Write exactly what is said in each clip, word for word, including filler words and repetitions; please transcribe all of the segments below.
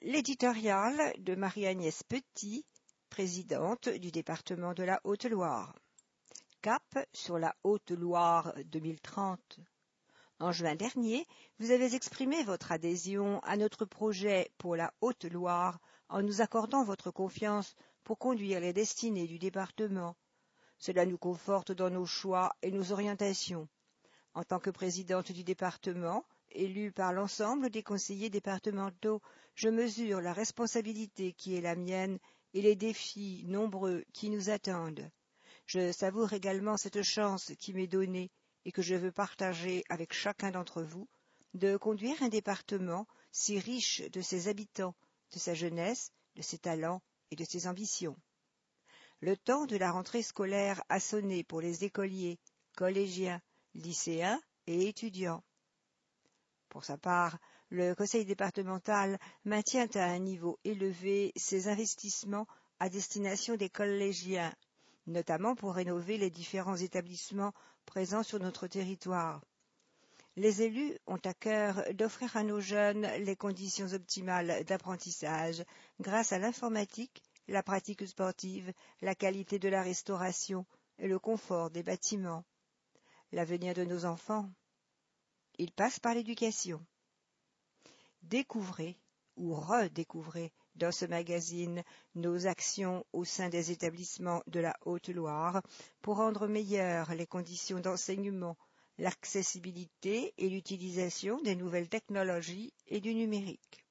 L'éditorial de Marie-Agnès Petit, présidente du département de la Haute-Loire. Cap sur la Haute-Loire deux mille trente. En juin dernier, vous avez exprimé votre adhésion à notre projet pour la Haute-Loire en nous accordant votre confiance pour conduire les destinées du département. Cela nous conforte dans nos choix et nos orientations. En tant que présidente du département, élue par l'ensemble des conseillers départementaux, je mesure la responsabilité qui est la mienne et les défis nombreux qui nous attendent. Je savoure également cette chance qui m'est donnée et que je veux partager avec chacun d'entre vous, de conduire un département si riche de ses habitants, de sa jeunesse, de ses talents et de ses ambitions. Le temps de la rentrée scolaire a sonné pour les écoliers, collégiens, lycéens et étudiants. Pour sa part, le conseil départemental maintient à un niveau élevé ses investissements à destination des collégiens, notamment pour rénover les différents établissements présents sur notre territoire. Les élus ont à cœur d'offrir à nos jeunes les conditions optimales d'apprentissage grâce à l'informatique, la pratique sportive, la qualité de la restauration et le confort des bâtiments. L'avenir de nos enfants, il passe par l'éducation. Découvrez ou redécouvrez dans ce magazine nos actions au sein des établissements de la Haute-Loire pour rendre meilleures les conditions d'enseignement, l'accessibilité et l'utilisation des nouvelles technologies et du numérique.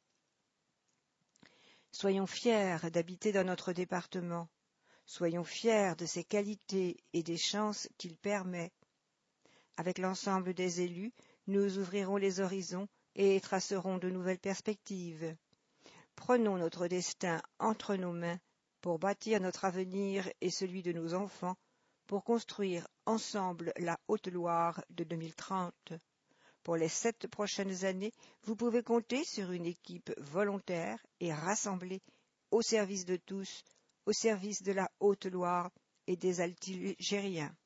Soyons fiers d'habiter dans notre département. Soyons fiers de ses qualités et des chances qu'il permet. Avec l'ensemble des élus, nous ouvrirons les horizons et tracerons de nouvelles perspectives. Prenons notre destin entre nos mains pour bâtir notre avenir et celui de nos enfants, pour construire ensemble la Haute-Loire de deux mille trente. Pour les sept prochaines années, vous pouvez compter sur une équipe volontaire et rassemblée au service de tous, au service de la Haute-Loire et des Altigériens.